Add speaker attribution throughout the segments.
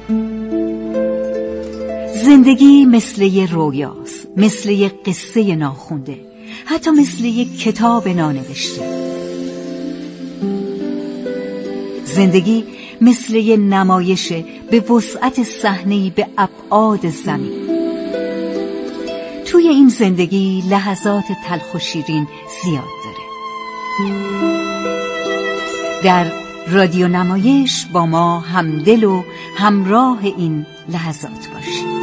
Speaker 1: زندگی مثل یه رویاست، مثل یه قصه ناخونده، حتی مثل یه کتاب نانوشته. زندگی مثل یه نمایش به وسعت صحنه‌ای به ابعاد زمین. توی این زندگی لحظات تلخ و شیرین زیاد داره. در رادیو نمایش با ما همدل و همراه این لحظات باشید.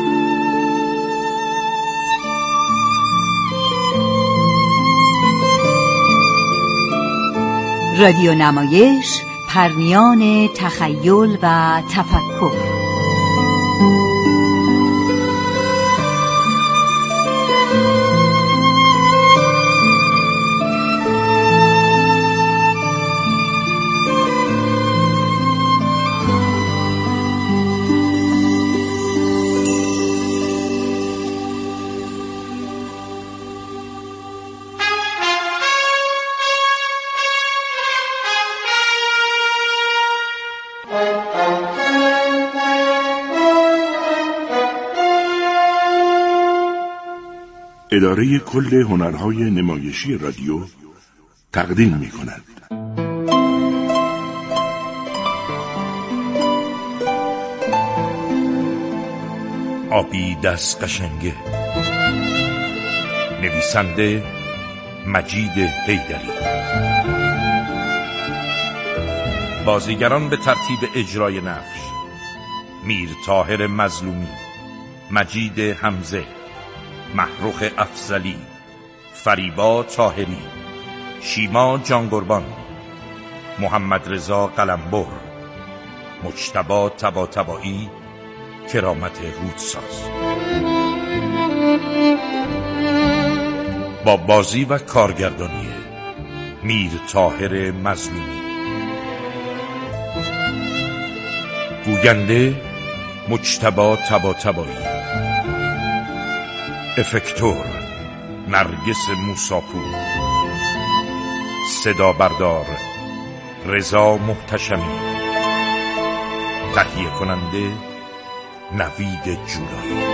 Speaker 1: رادیو نمایش، پرنیان تخیل و تفکر.
Speaker 2: اداره کل هنرهای نمایشی رادیو تقدیم می‌کند.
Speaker 3: آبی دست قشنگه. نویسنده مجید حیدری. بازیگران به ترتیب اجرای نقش: میر طاهر مظلومی، مجید حمزه، محروخ افضلی، فریبا طاهری، شیما جانقربان، محمد رضا قلمبر، مجتبی طباطبایی، کرامت رودساز. با بازی و کارگردانی میر طاهر مظلومی. گوینده مجتبی طباطبایی. افکتور نرگس موساپور. صدا بردار رضا محتشمی. تهیه کننده نوید جولایی.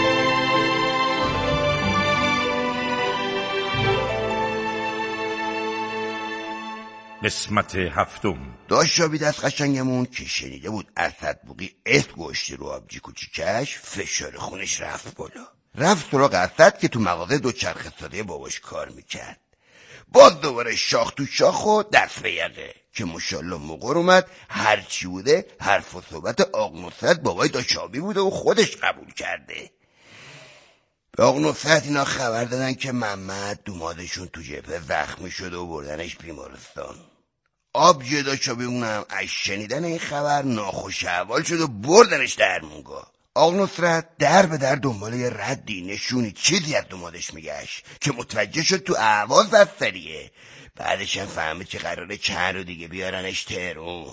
Speaker 3: قسمت هفتم.
Speaker 4: داشت آبی دست قشنگمون که شنیده بود اسد بوقی اسم گوشتی رو آبجی کوچیکش، فشار خونش رفت بالا. رفت سراغ اسد که تو مغازه دوچرخه ساده باباش کار میکرد. باز دوباره شاخ تو شاخ و دست به یقه که ماشاءالله موقع اومد. هرچی بوده حرف و صحبت آق نصرت بابای داشابی بوده و خودش قبول کرده. به آق نصرت اینا خبر دادن که محمد دومادشون تو جبهه زخمی شده و بردنش بیمارستان. آبجی داشابی اونم از شنیدن این خبر ناخوش احوال شد و بردنش درمونگاه. آق نصرت در به در دنبال یه ردی نشونی چیزی از دومادش میگشت که متوجه شد تو اهواز بستریه. بعدش هم فهمید که قراره چند رو دیگه بیارنش تهرون.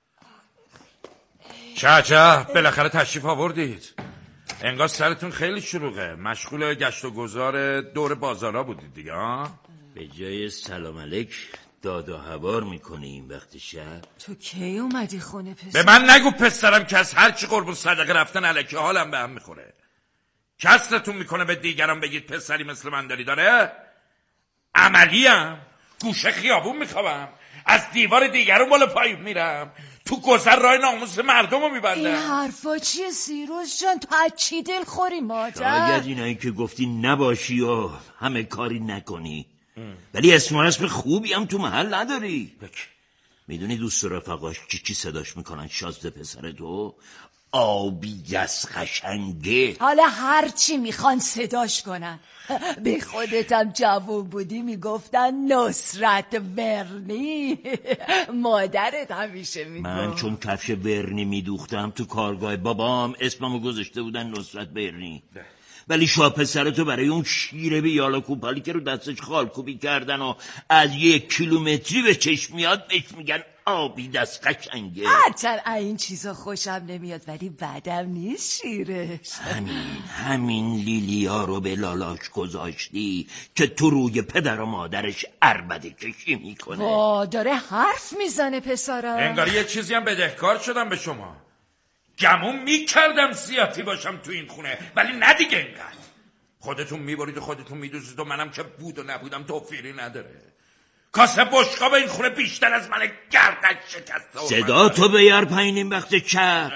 Speaker 3: چه عجب، بالاخره تشریف آوردید. انگار سرتون خیلی شلوغه. مشغول گشت و گذار دور بازارا بودید دیگه ها؟
Speaker 5: به جای سلام علیک داد و هوار میکنی این وقت شب.
Speaker 6: تو کی اومدی خونه پسر؟
Speaker 3: به من نگو پسرم که از هرچی قربون صدقه رفتن الکی حالم به هم میخوره. کسرتون میکنه به دیگران بگید پسری مثل من داری داره؟ عملیم گوشه خیابون میخوابم، از دیوار دیگران بالا پایین میرم، تو گذر راه ناموس مردم رو میبندم.
Speaker 6: این حرفا چیه سیروس جان؟ تو از چی دل خوری مادر؟
Speaker 5: شاید اینایی که گفتی نباشی و همه کاری نکنی، ولی اسم و رسم خوبی هم تو محل نداری. میدونی دوست رفقاش چی صداش میکنن؟ شازده پسر تو آبی دست قشنگه.
Speaker 6: حالا هر چی میخوان صداش کنن. به خودتم جوون بودی میگفتن نصرت ورنی. مادرت همیشه میگفت.
Speaker 5: من چون کفش ورنی میدوختم تو کارگاه بابام اسممو گذاشته بودن نصرت ورنی. ولی شاه پسرتو برای اون شیره بیالا کوپالی که رو دستش خالکوبی کردن و از 1 کیلومتری به چشم میاد بهش میگن آبی دست قشنگه.
Speaker 6: هرچند این چیزا خوشم نمیاد ولی بعدم نیست شیرش.
Speaker 5: همین لیلیا رو به لالاش گذاشتی که تو روی پدر و مادرش عربده کشی میکنه.
Speaker 6: داره حرف میزنه پسرم.
Speaker 3: انگار یه چیزی هم بدهکار شدم به شما. گمون میکردم زیادی باشم تو این خونه، ولی نه دیگه اینقدر. خودتون میبرید و خودتون میدوزید و منم که بود و نبودم توفیری نداره. کاسه بشقاب این خونه بیشتر از من گردن شکسته.
Speaker 5: صدا تو بیار پایین این وقت شب.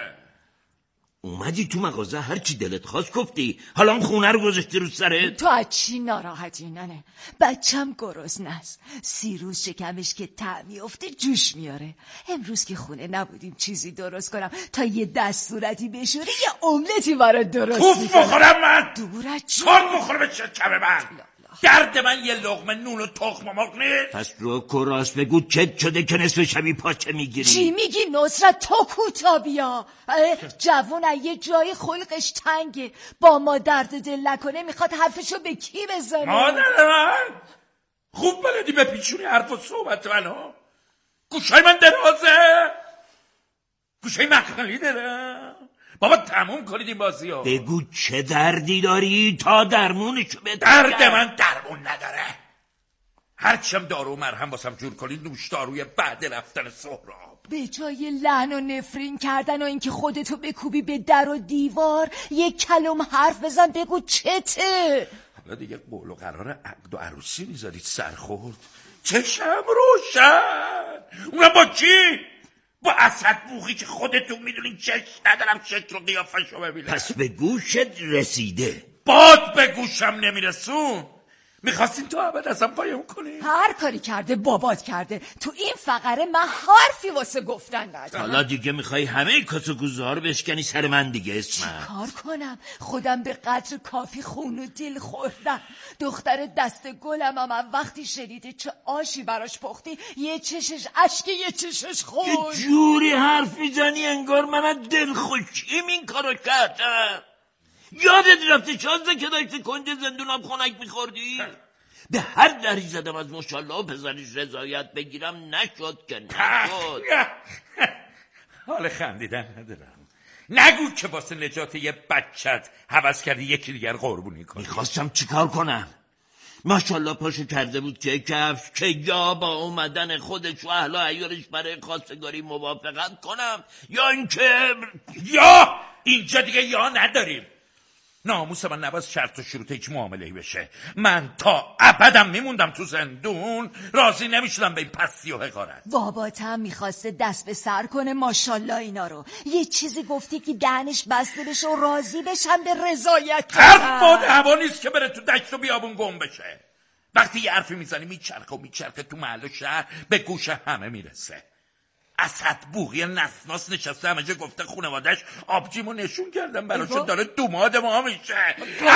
Speaker 5: اومدی تو مغازه هر چی دلت خواست گفتی، حالا اون خونه رو گذاشتی رو سرت؟
Speaker 6: تو از چی ناراحتی ننه؟ بچم گرسنه است. 30 روز شکمش که تعمی افته جوش میاره. امروز که خونه نبودیم چیزی درست کنم تا یه دستورتی بشوری یه املتی برای درست
Speaker 3: کوف
Speaker 6: میکنم.
Speaker 3: بخورم من
Speaker 6: دورت شد.
Speaker 3: سر بخوره به شکم من. درد من یه لقمه نون و تخم مرغ نیست.
Speaker 5: پس رو کراس بگو چت شده که نصف شبی پاچه میگیری؟
Speaker 6: چی میگی نصرت؟ تو کوتا بیا. جوون یه جای خلقش تنگه، با ما درد دل نکنه میخواد حرفشو به کی بزنه؟
Speaker 3: مادر من خوب بلدی به پیچونی حرف و صحبت منو. گوشای من درازه، گوشای مخملی دارم. بابا تموم کنید این بازی ها.
Speaker 5: بگو چه دردی داری تا درمونشو بده.
Speaker 3: درد من درمون نداره. هرچیم دارو و مرهم واسم جور کنید نوش داروی بعد رفتن سهراب.
Speaker 6: به جای لعن و نفرین کردن و اینکه خودتو بکوبی به در و دیوار یک کلم حرف بزن بگو چته.
Speaker 3: حالا دیگه قول و قرار عقد و عروسی میذارید سرخورد. چشم روشن. اونم با کی؟ با اسد بوخی که خودتون میدونین چش ندارم شکل و قیافشو ببینم.
Speaker 5: پس به گوشت رسیده.
Speaker 3: باد به گوشم نمیرسون. میخواستین تو ابد ازم قایم کنی؟
Speaker 6: هر کاری کرده بابات کرده. تو این فقره من حرفی واسه گفتن ندارم.
Speaker 5: حالا دیگه میخوای همه کاسه کوزه ها رو بشکنی سر من دیگه. اسمم
Speaker 6: کار کنم؟ خودم به قدر کافی خون و دل خوردم. دختر دست گلم هم وقتی شنیده چه آشی براش پختی یه چشش اشک یه چشش خون.
Speaker 5: یه جوری حرف میزنی انگار من از دل خوشیم این کارو کردم. یادت رفته شازده که داشتی کنج زندونم خونک میخوردی؟ به هر دری زدم از ماشالله پسرش رضایت بگیرم نشد که نشد.
Speaker 3: حال خندیدن ندارم. نگو که واسه نجات یه بچت هوس کردی یکی دیگر قربونی کنی.
Speaker 5: میخواستم چیکار کنم؟ ماشالله پاشو کرده بود که کفش که یا با اومدن خودش و اهل و عیارش برای خواستگاری موافقت کنم یا اینکه
Speaker 3: یا اینجا دیگه یا نداریم. ناموس من نباید شرط و شروط هیچ معامله‌ای بشه. من تا ابدم میموندم تو زندون، راضی نمیشدم به این پستی و حقارت.
Speaker 6: باباتم میخواسته دست به سر کنه ماشالله اینا رو. یه چیزی گفتی که دهنش بسته بشه و راضی بشن به رضایت
Speaker 3: حرف باد هوا نیست که بره تو دشت و بیابون گم بشه. وقتی یه حرفی میزنی میچرخه تو محل و شهر به گوش همه میرسه. اسد بوغی نسناس نشسته همه جا گفته خونوادش آبجیمو نشون کردم براشون داره دوماد ما میشه.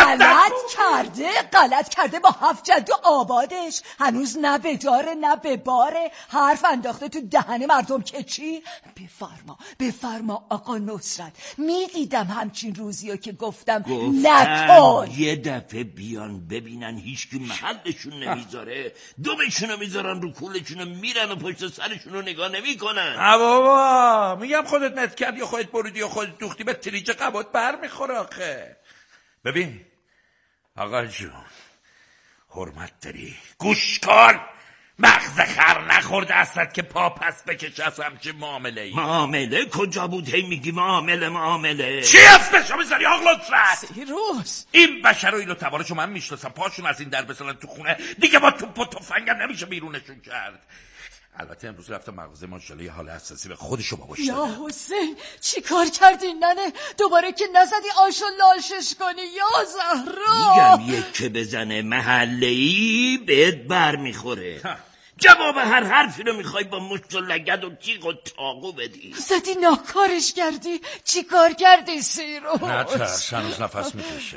Speaker 6: غلط کرده با 7 جد و آبادش. هنوز نه به داره نه به باره. حرف انداخته تو دهن مردم که چی؟ بفرما آقا نصرت. میدیدم همچین روزیو که گفتم نکن.
Speaker 5: یه دفعه بیان ببینن هیچکی محلشون نمیذاره، دومشونو میذارن رو کولشونو میرن و پشت سرشونو نگاه نمیکنن.
Speaker 3: بابا میگم خودت نت کردی یا خودت بریدی یا خودت دوختی به تریج قبات بر میخوره آخه. ببین آقا جون حرمت داری گوش کن. مغز خر نخورده اسد که پا پس بکشه از همچه معامله‌ای.
Speaker 5: معامله کجا بود؟ هی میگی معامله
Speaker 3: چی اسمشو میذاری آقا لطفت؟
Speaker 6: سیروس
Speaker 3: این بشر و اینو تبارشو من میشناسم. پاشون از این در بسنن تو خونه دیگه با توپ و تفنگم نمیشه بیرونشون کرد. البته امروز رفتم مغازه ماشاءالله یه حال حساسی به خودشو باباش دادم.
Speaker 6: یا حسین چی کار کردی ننه؟ دوباره که نزدی آشو لالشش کنی یا زهرا؟
Speaker 5: میگم یکی بزنه محله‌ای بهت بر میخوره. جواب هر حرفی رو میخوای با مشت و لگد و تیغ و تاقو بدی.
Speaker 6: زدی ناکارش کردی؟ چی کار کردی سیروس؟
Speaker 3: نه ترس هنوز نفس میکشه.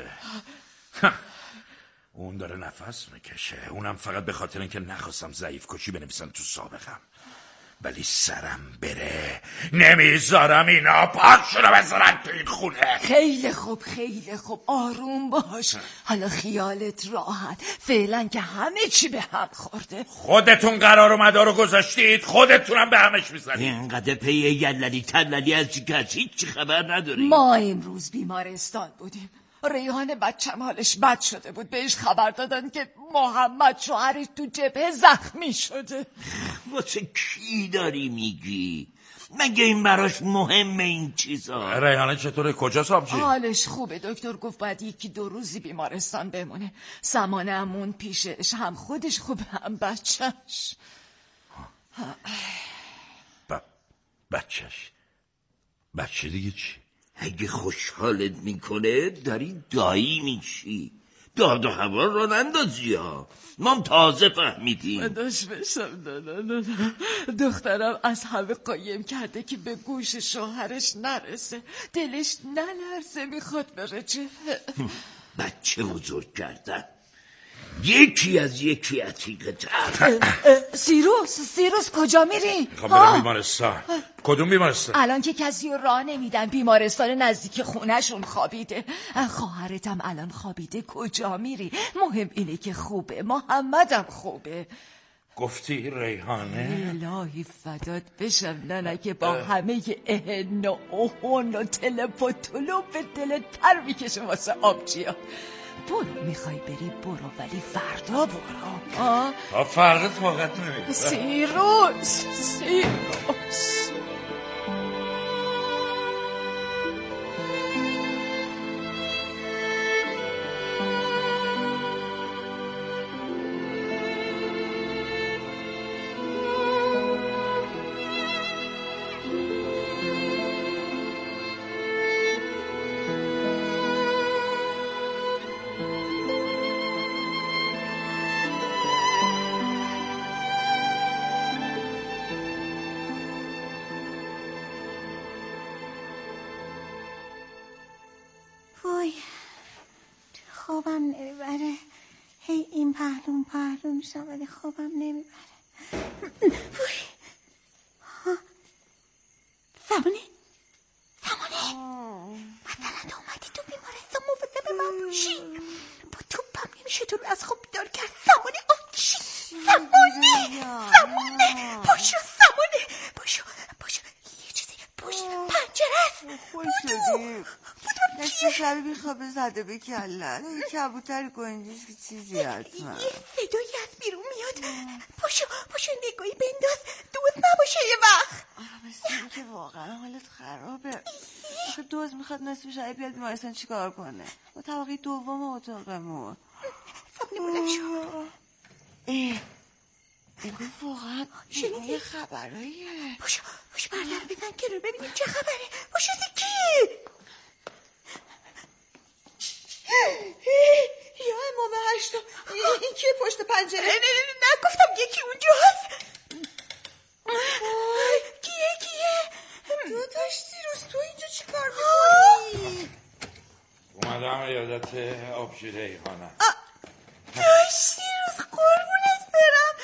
Speaker 3: اون داره نفس میکشه. اونم فقط به خاطر اینکه نخواستم ضعیف کشی بنویسم تو سابقم. ولی سرم بره نمیذارم اینا پاشونو بذارن تو این خونه.
Speaker 6: خیلی خوب آروم باش. حالا خیالت راحت. فعلا که همه چی به هم خورده.
Speaker 3: خودتون قرار و مدارو گذاشتید، خودتونم به همش میزنید.
Speaker 5: اینقدر پی یللی تللی از چی که هیچی خبر نداری.
Speaker 6: ما امروز بیمارستان بودیم. ریحان بچم حالش بد شده بود. بهش خبر دادن که محمد شوهرش تو جبهه زخمی شده.
Speaker 5: واسه کی داری میگی؟ مگه این براش مهمه این چیزا؟
Speaker 3: ریحانه چطوره؟ کجاست آبجی؟
Speaker 6: حالش خوبه، دکتر گفت باید 1-2 روزی بیمارستان بمونه. سمانه همون پیشش، هم خودش خوبه هم بچهش.
Speaker 3: بچه دیگه چی؟
Speaker 5: اگه خوشحالت میکنه داری دایی میشی. داد و هوا رو نندازی ها. ما تازه فهمیدیم.
Speaker 6: داشت بشم نه. دخترم از همه قایم کرده که به گوش شوهرش نرسه، دلش نلرزه، میخواد بره چه.
Speaker 5: بچه بزرگ کردن یکی از یکی عتیقه تر.
Speaker 6: سیروس کجا میری؟
Speaker 3: میخوام برم بیمارستان. کدوم بیمارستان؟
Speaker 6: الان که کسی رو راه نمیدن، بیمارستان نزدیک خونهشون خوابیده. خواهرتم الان خوابیده، کجا میری؟ مهم اینه که خوبه، محمدم خوبه.
Speaker 3: گفتی ریحانه؟
Speaker 6: الهی فدات بشم نه که با همه اهن و اوهن و تلپ و طلوب به دلت پر میکشه واسه آبجیا. برو، میخوای بری برو، ولی فردا برو.
Speaker 3: فردا طاقت نمیدم.
Speaker 6: سیروس
Speaker 7: خوابم نمیبره. هی این پهلو میشم ولی خوابم نمیبره. سمانه مثلا تو اومدی تو بیمارستان مواظب من باشی. با توپم نمیشه تو رو از خواب بیدار کرد. سمانه آفشی. سمانه پاشو. پاشو یه چیزی پشت پنجره است.
Speaker 8: خوش شدی. نصف شبی بیخوابه زده به کلن. یه کبوتر گنجیش که چیزی حتما.
Speaker 7: یه صدایی از بیرون میاد. پاشو نگاهی بنداز، دوز نباشه یه وقت.
Speaker 8: مثل این که واقعا حالت خرابه. آخه دوز میخواد نصف شبی بیاد بیمارستان چیکار کنه؟ با طبقه دوم اتاقمون.
Speaker 7: سمانه بلند شو.
Speaker 8: بگو واقعا یه خبراییه.
Speaker 7: پاشو بردر بزن کنار ببینیم چه خبره. پاشو زکی.
Speaker 8: یا امام هشتا، این کیه پشت پنجره؟
Speaker 7: نه گفتم یکی اونجاست. کیه؟
Speaker 8: داداش سیروس تو اینجا چی کار میکنی؟
Speaker 3: اومدم عیادت آبجی ریحانه.
Speaker 7: داداش سیروس قربونت برم.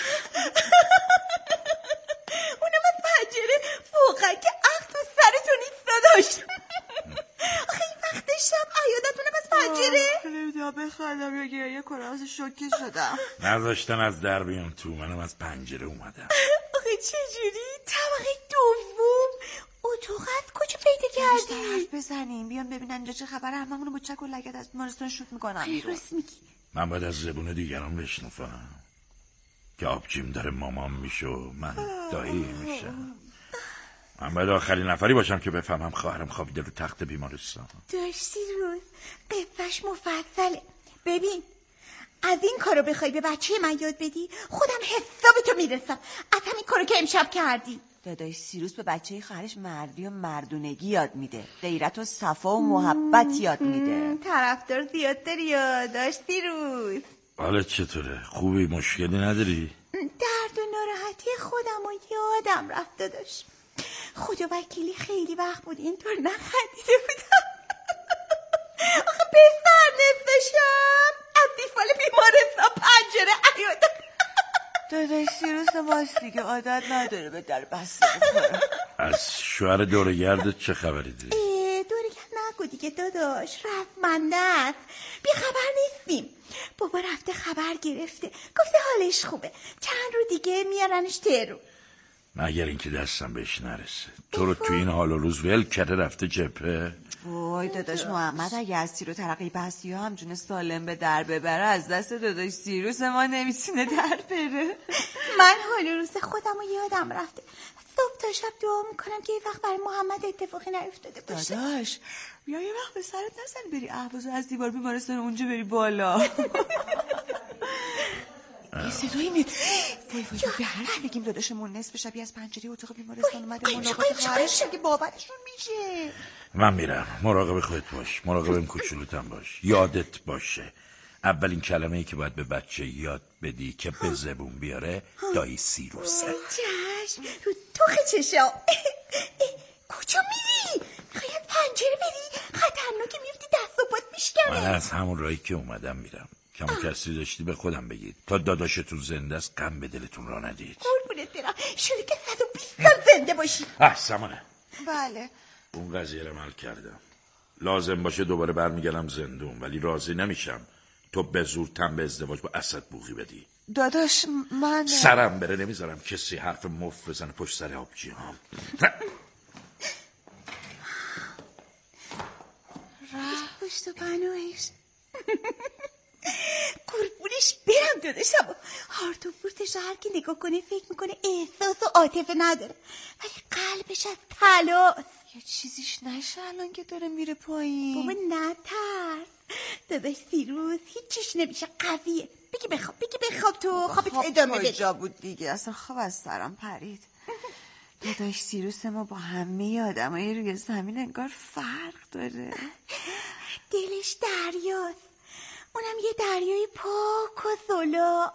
Speaker 7: اونم از پنجره واقعا که عقل تو سرتون نیست داداش. آخه این وقت شب عیادتونم از پنجره.
Speaker 8: نمیدونم بخوادم یا گریه کنم از شوکه شدم.
Speaker 3: نذاشتن از در بیام تو، منم از پنجره اومدم.
Speaker 7: آخه چجوری؟ طبقه دوم اتاق از کجا پیدا کردی؟
Speaker 8: حرف بزنیم بیان ببینن اینجا چه خبره. هممونو با چک و لگد از بیمارستان شوت میکنم.
Speaker 7: راست میگی.
Speaker 3: من باید از زبون دیگران بشنفم که آبجیم داره مامان میشه و من دایی میشم. من باید آخرین نفری باشم که بفهمم خواهرم خوابیده رو تخت بیمارستان.
Speaker 7: داشتی روز قصهش مفصله. ببین از این کارو بخوای به بچه من یاد بدی خودم حساب تو میرسم از همین کارو که امشب کردی.
Speaker 8: داداش سیروس به بچه خواهرش مردی و مردونگی یاد میده، غیرت و صفا و محبت یاد میده.
Speaker 7: طرفدار زیاد داری یا داشتی روز؟
Speaker 3: حالت چطوره؟ خوبی؟ مشکلی نداری؟
Speaker 7: درد و ناراحتی خودم و یادم رفت داداش. خدا وکیلی خیلی وقت بود اینطور نخندیده بودم. آخه پسر نفتشم از دیفال بیمارستان پنجره عیادت.
Speaker 8: داداش سیروس ماست دیگه، عادت نداره به در بسته بخوره.
Speaker 3: از شوهر دورگردت چه خبری داری؟
Speaker 7: دورگرد نگو دیگه داداش، رفتمنده است، بی خبر نیستیم. بابا رفته خبر گرفته، گفته حالش خوبه، چند رو دیگه میارنش تهرون.
Speaker 3: مگر اینکه دستم بهش نرسه. تو رو تو این حال و روز ول کرده رفته جبهه.
Speaker 8: وای داداش محمد اگه از تیر و ترقی بستی ها همجونه سالم به در ببره از دست داداش سیروس ما نمیتونه در بره.
Speaker 7: من حال و روز خودم رو یادم رفته، صبح تا شب دعا میکنم که یه وقت برای محمد اتفاقی نیفتاده باشه.
Speaker 8: داداش بیا یه وقت به سرت نزن بری اهوازو از دیوار بیمارستان اونجا بری بالا. یه صدایی میاد. وای به هر کی بگیم داداشمون نصف شبی از پنجره اتاق بیمارستان اومده ملاقات خواهرش که باورشون میشه.
Speaker 3: من میرم. مراقب خودت باش، مراقب این کوچولوتم باش. یادت باشه اولین کلمه‌ای که باید به بچه یاد بدی که به زبون بیاره دایی سیروسه.
Speaker 7: چشم رو توخ چشم. کجا میری؟ میخوای از پنجره بری؟ خطرناکه میفتی دست و پات میشکنه.
Speaker 3: من از همون راهی که اومدم میرم. کم کسی داشتی به خودم بگید تا داداشتون زنده است غم به دلتون را ندید.
Speaker 7: قربونت برم شده که 120 سال زنده باشی.
Speaker 3: سمانه
Speaker 8: بله
Speaker 3: اون قضیه رو عمل کردم. لازم باشه دوباره برمیگردم زندون، ولی راضی نمیشم تو به زور تن به ازدواج با اسد بوقی بدی.
Speaker 8: داداش من
Speaker 3: سرم بره نمیذارم کسی حرف مفت بزنه پشت سر آبجیام.
Speaker 7: پشت و پناهش قربونش برم داداشم. هارت و پورتش هر کی نگاه کنه فکر میکنه احساس و عاطفه نداره، ولی قلبش از طلاست.
Speaker 8: یه چیزیش نشه الان که داره میره پایین.
Speaker 7: بابا نترس داداش سیروس هیچیش نمیشه، قویه. بگی بخواب تو خوابت ادامه بده.
Speaker 8: کجا بود دیگه اصلا خواب از سرم پرید. داداش سیروس ما با همه آدمای روی زمین انگار فرق داره.
Speaker 7: دلش دریاست، اونم یه دریای پاک و زلا.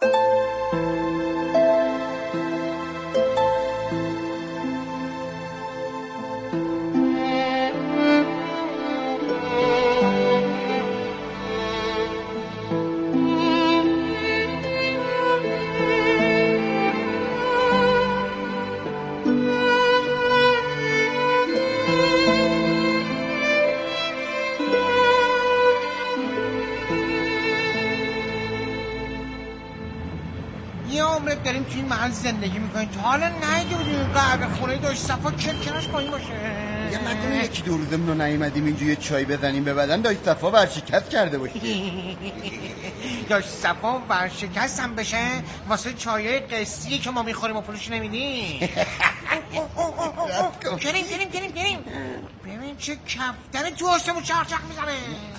Speaker 9: داریم توی این محل زندگی میکنیم تا حالا نیده بودیم قهوه خونه داشت صفا کنارش پایین باشه.
Speaker 4: یه مکنه یکی دو روزمون رو نیومدیم اینجا یه چای بزنیم به بدن داشت صفا ورشکست کرده باشه.
Speaker 9: داشت صفا ورشکست هم بشه واسه چایای قصیه که ما میخوریم و پولش نمیدیم. کریم ببین چه کفتر تو آسمون چرچق میزنه.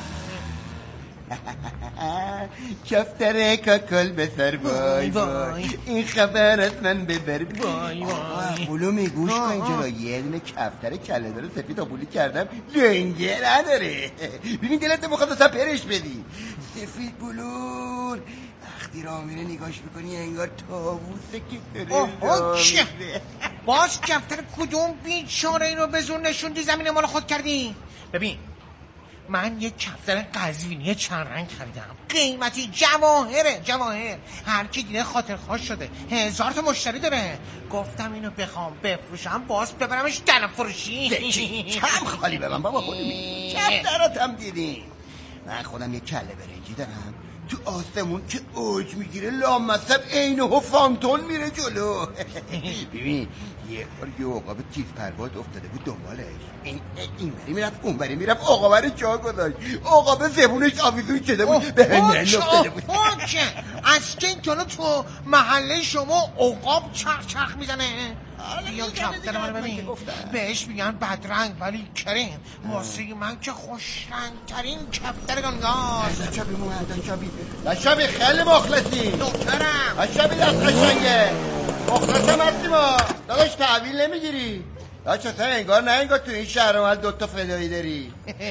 Speaker 4: کفتر کاکل به سر وای این خبر از من ببر وای بولو میگوش کن اینجا یه دونه کفتر کله داره سفید آبولی کردم لنگه نداره. ببین دلت بخواد اصلا پرش بدی سفید بولون وقتی راه میره نگاش میکنی انگار طاووسه که داره.
Speaker 9: باز کفتر کدوم بیچاره این رو به زور نشوندی زمین مال خود کردی؟ ببین من یک کفتر قزوینی چند رنگ خریدم، قیمتی جواهر هر کی دیده خاطر خواست شده، 1000 تا مشتری داره. گفتم اینو بخوام بفروشم باز ببرمش در فروشی.
Speaker 4: کم خالی به من بابا خودم کفتراتم دیدیم. من خودم یک کله برنجی دارم تو آسمون که اوج میگیره لامصب عینه فانتون میره جلو. ببین یه بار یه عقاب تیز پرواز افتاده بود دنبالش، این بری میرفت اون بری میرفت، عقابه رو جا گذاشت، عقاب زبونش آویزون شده بود به هنرن افتاده بود.
Speaker 9: از که جلو تو محله شما عقاب چرخ میزنه. یا کفتر من ببین بهش میگن بدرنگ ولی کریم واسه من که خوشرنگ ترین کفتر گنگاز.
Speaker 4: شبی خیلی مخلصی
Speaker 9: دکترم.
Speaker 4: شبی دست قشنگه مخلصم هستی ما داداش تحویل نمیگیری؟ داشت اصلا انگار نه انگار تو این شهر اومد 2 تا فدایی داری.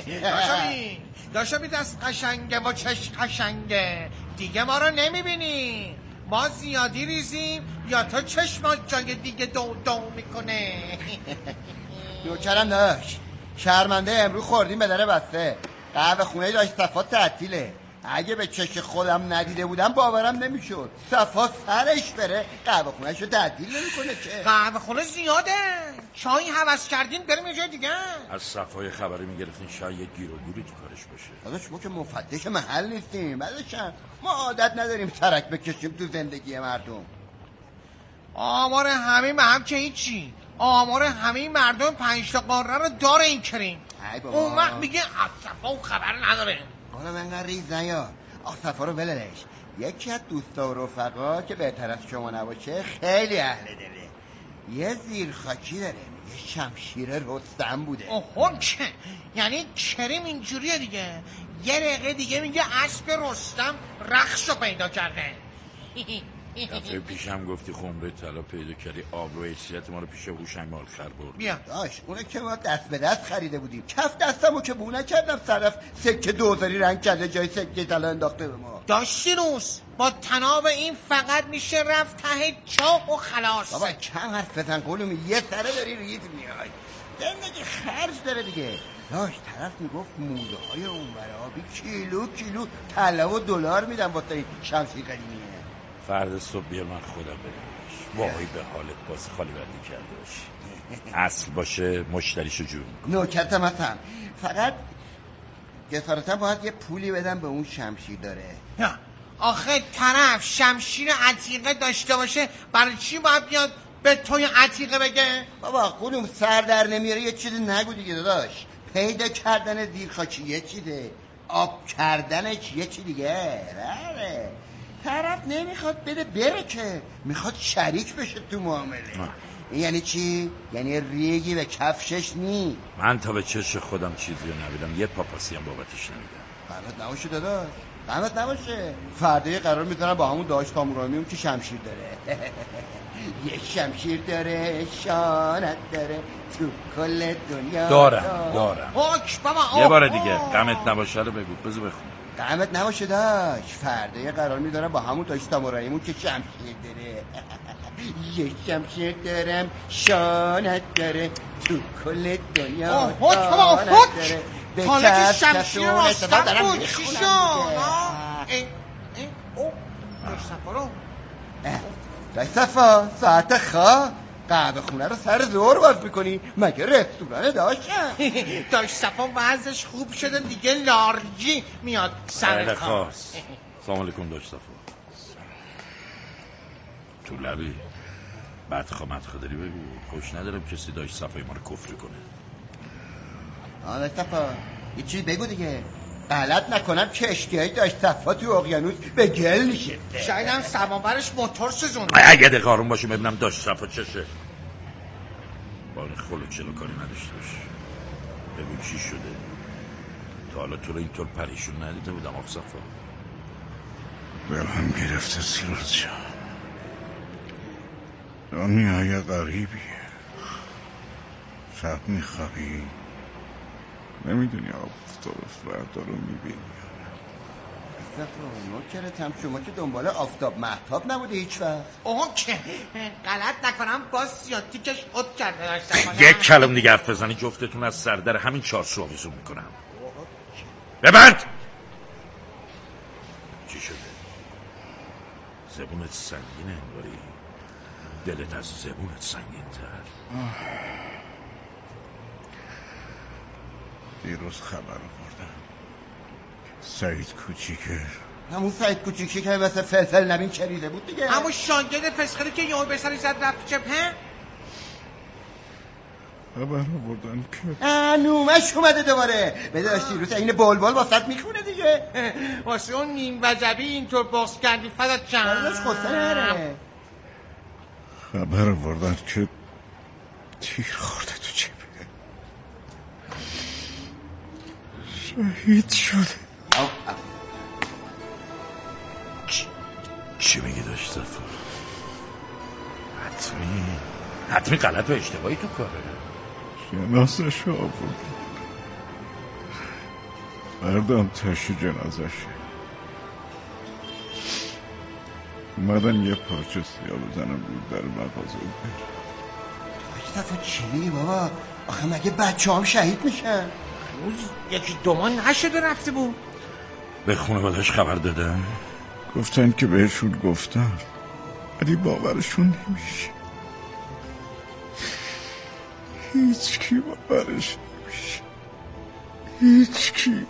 Speaker 9: داشت دست قشنگه با چشم قشنگه دیگه ما رو نمیبینی، ما زیادی ریزیم یا تا چشمات جای دیگه دو میکنه.
Speaker 4: نوکرم داشت شرمنده امروز خوردیم به در بسته، قهوه خونه داشت صفا تعطیله. اگه به چشم خودم ندیده بودم باورم نمیشد. صفا سرش بره قهوه خونهش رو تعطیل نمیکنه که.
Speaker 9: قهوه خونه زیاده، چای هوس کردین بریم یه جای دیگه.
Speaker 3: از صفای خبری میگرفتین شاید یه گیر و گوری تو کارش باشه.
Speaker 4: داداش ما که مفتش محل نیستیم، بعدشم ما عادت نداریم ترک بکشیم تو زندگی مردم.
Speaker 9: آمار همه هم که هیچی، آمار همه مردم 5 تا قاره رو داره این کریم. اون وقت میگه از صفا و خبر نداره.
Speaker 4: حالا من انقدر ریز نیا، صفا رو بللش. یکی از دوستا و رفقا که بهتر از شما نباشه خیلی اهل دله. یه زیرخاکی داره، یه شمشیر رستم بوده.
Speaker 9: اوه که یعنی کریم اینجوریه دیگه، یه دقیقه دیگه میگه اسب رستم رخشو پیدا کرده.
Speaker 3: دفعه پیشم گفتی خمره طلا پیدا کردی، آبرو حیثیت ما رو پیش هوشنگ مالخر برد.
Speaker 9: بیا
Speaker 4: داش اونه که ما دست به دست خریده بودیم، کف دستمو که بو نکردم طرف سکه دوزاری رنگ کرده جای سکه طلا انداخته به ما.
Speaker 9: داشتی روز با تناب این فقط میشه رفت ته چاه و خلاص.
Speaker 4: بابا کم حرف بزن قولومی، یه سره داری ریز میای، زندگی خرج داره دیگه. داش طرف میگفت موزه های اون برابی کیلو طلا و دلار میدن واسه این شمشیر قدیمیه.
Speaker 3: فردا صبح بیار من خودم ببینمش. وای به حالت باز خالی بندی کرده باشی. اصل باشه مشتریشو جور میکنه.
Speaker 4: نوکرتم هستم، فقط جسارتا باید یه پولی بدم به اون شمشیر داره.
Speaker 9: آخه طرف شمشیر عتیقه داشته باشه برای چی باید بیاد به توی عتیقه بگه؟
Speaker 4: بابا خودم سر در نمیاره یه چیزی نگو دیگه داداش. پیدا کردن زیرخاکی یه چیزه، آب کردنش یه چی دیگه. بله طرف نمیخواد بده بره که، میخواد شریک بشه تو معامله. یعنی چی؟ یعنی ریگی به کفشش نی.
Speaker 3: من تا به چش خودم چیزی رو نبیدم، یه پاپاسی هم بابتش نمیدم.
Speaker 4: غمت نباشه داداش، غمت نباشه. فردا قرار میذارم با همون داش تامورانی اون که شمشیر داره. یه شمشیر داره، شانت داره، تو کل دنیا
Speaker 3: دارم.
Speaker 9: اوک بابا
Speaker 3: یه بار دیگه غمت نباشه رو بگو، بذار بخون.
Speaker 4: غمت نباشه داش، فردا قرار میذارم با همون داش تامورانیمون که شمشیر داره. یه شمشیر دارم، شانت داره، تو کل دنیا
Speaker 9: اوک بابا اوک. حالا که شمشیر راستم بود چی شد؟
Speaker 4: داش صفا ساعت خواه قهوه خونه رو سر زور باز میکنی؟ مگه رستوران داشتم؟
Speaker 9: داش صفا وضعش خوب شده دیگه، لارجی میاد سر کار.
Speaker 3: سلام علیکم داش صفا. تو لبی بدخواه داری بگو، خوش ندارم کسی داش صفای ما رو کفر کنه.
Speaker 4: داش صفا یه چیزی بگو دیگه، غلط نکنم که اشتیایی داشت صفا تو اقیانوس به گل میشه.
Speaker 9: شاید هم سماورش موتور سوزونده.
Speaker 3: اگه ده قارون باشه ببینم داشت صفا چشه. باره خلو چلو کاری نداشته باشه. ببین چی شده. تا حالا تو رو اینطور پریشون ندیده بودم آف صفا.
Speaker 2: دلم گرفته سیروز جان، دنیای غریبیه. شب میخوابی نمیدونی آفتاب فردا رو میبینی.
Speaker 4: نوکرتم، شما که دنبال آفتاب مهتاب نبوده هیچ وقت.
Speaker 9: اوه غلط نکنم باز سیاتیکش خود کرده داشتم.
Speaker 3: یک کلم دیگه حرف بزنی جفتتون از سردر همین چارچوب آویزون میکنم. ببند. چی شده؟ زبونت سنگینه انگاری، دلت از زبونت سنگین تر.
Speaker 2: دیروز خبر آوردم سعید کوچیکه،
Speaker 4: همون سعید کوچیکی که مثل فلفل نبین چریده بود دیگه،
Speaker 9: همون شاگرد فسخری که یهو به سرش زد رفت جبهه.
Speaker 2: خبر آوردن که
Speaker 4: نومش اومده دوباره. بده داشت دیروز این بلبل واسط میخونه دیگه.
Speaker 9: واسه اون نیم وجبی اینطور باز کردی فدات چند
Speaker 4: داشت خسته نره.
Speaker 2: خبر آوردن که تیر خورده تو جبهه، شهید شده.
Speaker 3: چی میگی داشت صفا؟ حتمی غلط و اشتباهی تو کاره.
Speaker 2: جنازش رو آوردن، فردام تشی جنازشه. اومدن یه پارچه سیاه بزنم بود در مغازه و برم.
Speaker 4: داشت صفا چی میگی بابا؟ آخه مگه بچه هم شهید میشن؟
Speaker 9: هنوز یکی دومان نشده رفته بود.
Speaker 3: به خانواده‌اش خبر دادن؟
Speaker 2: گفتن که بهشون گفتن ولی باورشون نمیشه. هیچ کی باورش نمیشه. هیچ کی.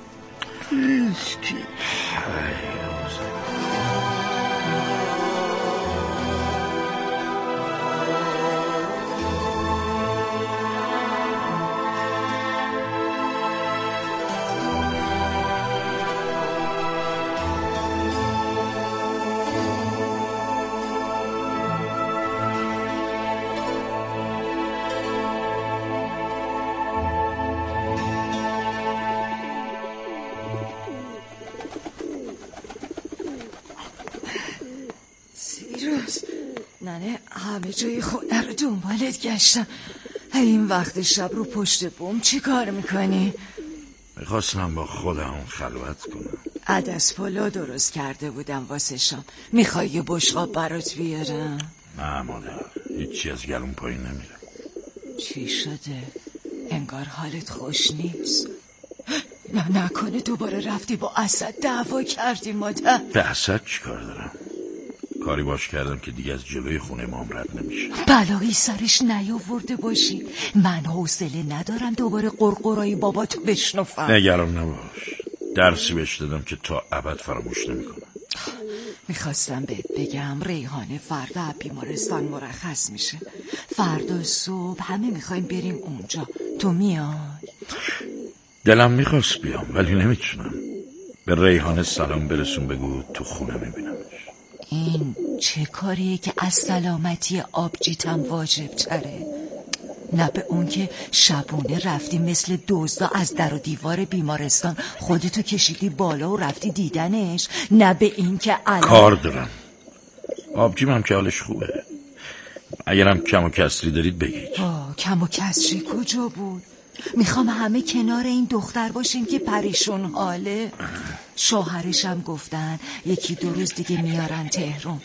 Speaker 6: من همه جای خونه رو دنبالت گشتم. این وقت شب رو پشت بوم چی کار میکنی؟
Speaker 3: میخواستم با خودم خلوت کنم.
Speaker 6: عدس پلو درست کرده بودم واسه شام. میخوای یه بشقاب برات بیارم؟
Speaker 3: نه مادر، هیچی از گلوم پایین نمیره.
Speaker 6: چی شده؟ انگار حالت خوش نیست. نه نکنه دوباره رفتی با اسد دعوا کردی مادر؟
Speaker 3: به اسد چی کار دارم؟ کاری باش کردم که دیگه از جلوی خونه ما هم رد نمیشه.
Speaker 6: بلایی سرش نیاورده باشی. من حوصله ندارم دوباره قرقرای باباتو بشنفم.
Speaker 3: نگران نباش، درسی بهش دادم که تا ابد فراموش نمیکنم.
Speaker 6: میخواستم بهت بگم ریحانه فردا بیمارستان مرخص میشه. فردا صبح همه میخوایم بریم اونجا. تو میای؟
Speaker 3: دلم میخواست بیام ولی نمیتونم. به ریحانه سلام برسون، بگو تو خونه میبینمش.
Speaker 6: این چه کاریه که از سلامتی آبجیتم واجب تره؟ نه به اون که شبونه رفتی مثل دزدا از در و دیوار بیمارستان خودتو کشیدی بالا و رفتی دیدنش، نه به این که
Speaker 3: کار دارم. آبجیم هم که حالش خوبه. اگرم کم و کسری دارید بگید.
Speaker 6: کم و کسری کجا بود؟ میخوام همه کنار این دختر باشیم که پریشون حاله. شوهرشم گفتن 1-2 روز دیگه میارن تهران.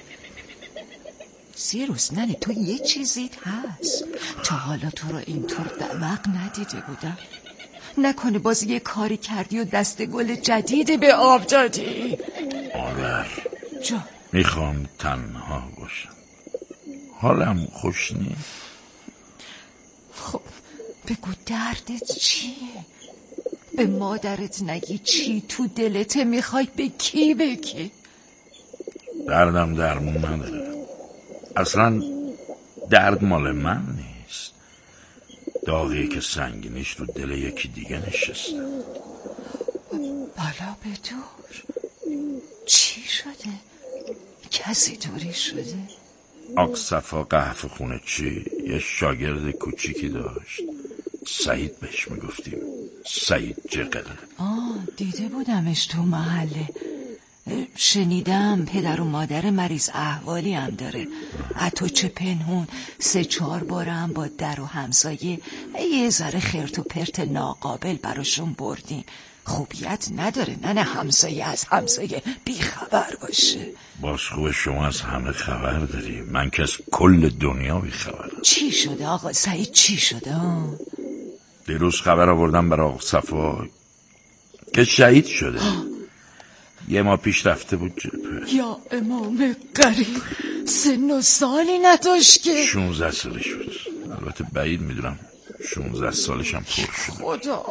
Speaker 6: سیروس ننه تو یه چیزیت هست. تا حالا تو رو اینطور دمق ندیده بودم. نکنه باز یه کاری کردی و دست گل جدیدی به آب دادی؟
Speaker 3: مادر
Speaker 6: جا
Speaker 3: میخوام تنها باشم. حالم خوش نیست.
Speaker 6: خب بگو دردت چیه؟ به مادرت نگی چی تو دلته؟ میخوای به کی بگی؟
Speaker 3: دردم درمون نداره. اصلا درد مال من نیست. داغی که سنگینیش رو دل یکی دیگه نشسته.
Speaker 6: بالا بدور. چی شده؟ کسی دوری شده؟
Speaker 3: آقصفا قهف خونه چی یه شاگرد کوچیکی داشت. سعید بهش میگفتیم. سعید جقل.
Speaker 6: دیده بودمش تو محله. شنیدم پدر و مادر مریض احوالی هم داره. حتی چه پنهون 3-4 بارم با در و همسایه یه ذره خرت و پرت ناقابل براشون بردیم. خوبیت نداره نه همسایه از همسایه بیخبر باشه.
Speaker 3: باز خوب شما از همه خبر داری. من که از کل دنیا بیخبرم.
Speaker 6: چی شده آقا سعید؟ چی شده؟
Speaker 3: دیروز خبر آوردم برای آقا صفا که شهید شده. 1 ماه پیش رفته بود جبهه.
Speaker 6: یا امام قریب، سن و سالی نداشت که؟
Speaker 3: 16 سالش بود. البته بعید میدونم 16 سالش هم پر شده.
Speaker 6: خدا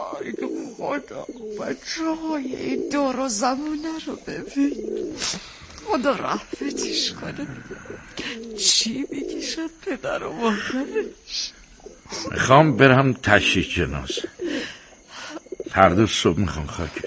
Speaker 6: بچه های این دور و زمونه رو ببین. خدا رحمتش کنه. چی میگی شد پدر و مادرش؟
Speaker 3: میخوام برم تشییع جنازه. فردا صبح میخوام خاکش